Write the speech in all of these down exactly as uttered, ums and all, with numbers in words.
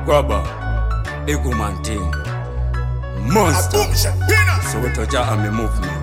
Grabber, Egoman Team, Monster, Soweto Jah Army Movement.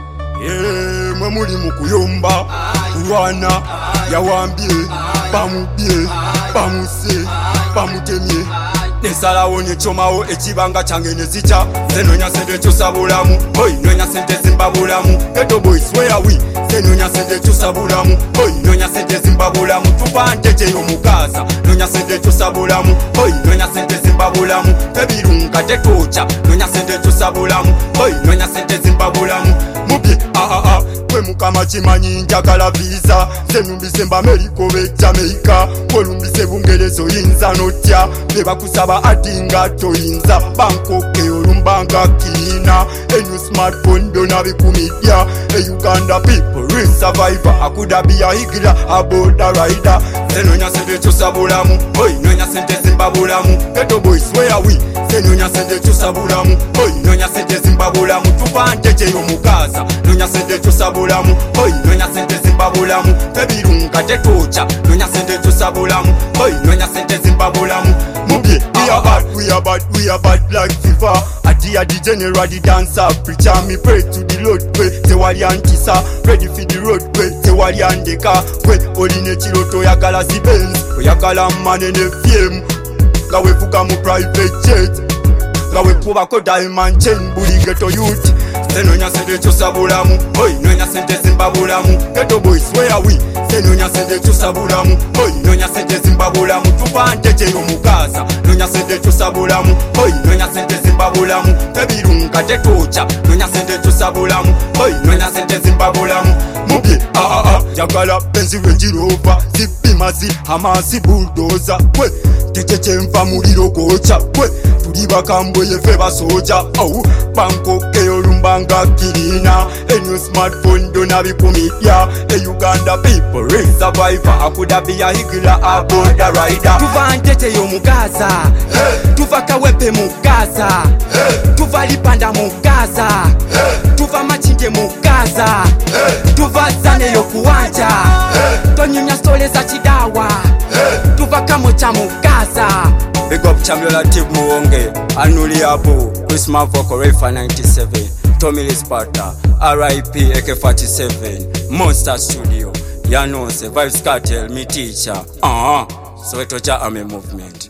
Yeah, mwe muli mukuyomba kulwana yawambye bamubye bamuse bamutemye nesalawo nekyomawo ekibanga kyange nezica senonya sente kyosabulamu oyi nonya sente zimbabulamu Ghetto Boys where we senonya sente kyosabulamu oyi nonya sente zimbabulamu tupande kyeyo mukaza nonya sente kyosabulamu oyi nonya sente zimbabulamu tebirunga tetocha nonya sente kyosabulamu oyi nonya sente zimbabulamu mubye ah ah ah kwe mukama kimanyi njagala visa senumbise mbameriko be Jamaica kolumbise bungerezo yinza notya bebakusaba atinga toyinza Bangkok olumbanga kina enyu smartphone dona bikumidya e Uganda people real survivor akuda be a higila a border rider senonya sente kyosabulamu oyi nonya sente zimbabulamu Ghetto Boys where we senonya sente kyosabulamu oyi nonya sente zimbabulamu tupande kyeyo mukaza nonya sente kyosabulamu oyi nonya sente zimbabulamu tebirunga tetocha nonya sente kyosabulamu oyi nonya sente zimbabulamu mubye we are bad we are bad we are bad like FIFA ati ya the general the dancer preacher me pray to the Lord kwe tewali ankisa ready for the road kwe tewali andeka kwe oline kiroto yagala zibenz oyagala manene fame gawe fuka mu private jet gawe kuba ko diamond chain buli ghetto youth senonya sente kyosabulamu oyi nonya sente zimbabulamu Ghetto Boys where we senonya sente kyosabulamu oyi nonya sente zimbabulamu tupande kyeyo mukaza nonya sente kyosabulamu oyi nonya sente zimbabulamu tebirunga tetocha nonya sente kyosabulamu oyi nonya sente zimbabulamu mubye ah ah ah jagala Benz Range Rover zipima zi amasi bulldozer kwe techeche mfa muliro gocha kwe tuli bakambwe yefe basoja au Bangkok olumbanga kirina enyu smartphone dona bikumidya e Uganda people real survivor akuda be a higila a border rider tuva ntete yo mugaza hey. Tuva kawepe mugaza hey. Tuva lipanda mugaza hey. Tuva machinge mugaza hey. Tuva zane yo kuwanja hey. Tonyunya stole za chidawa hey. Tuva kamocha mugaza Big up Chamiola Tib Muonge Anuli Abu Christmas Vocal Refa ninety-seven Tommy Sparta R I P A K forty-seven Monster Studio Yanose Vibes Cartel me teacher uh-huh Soweto Jah Army Movement.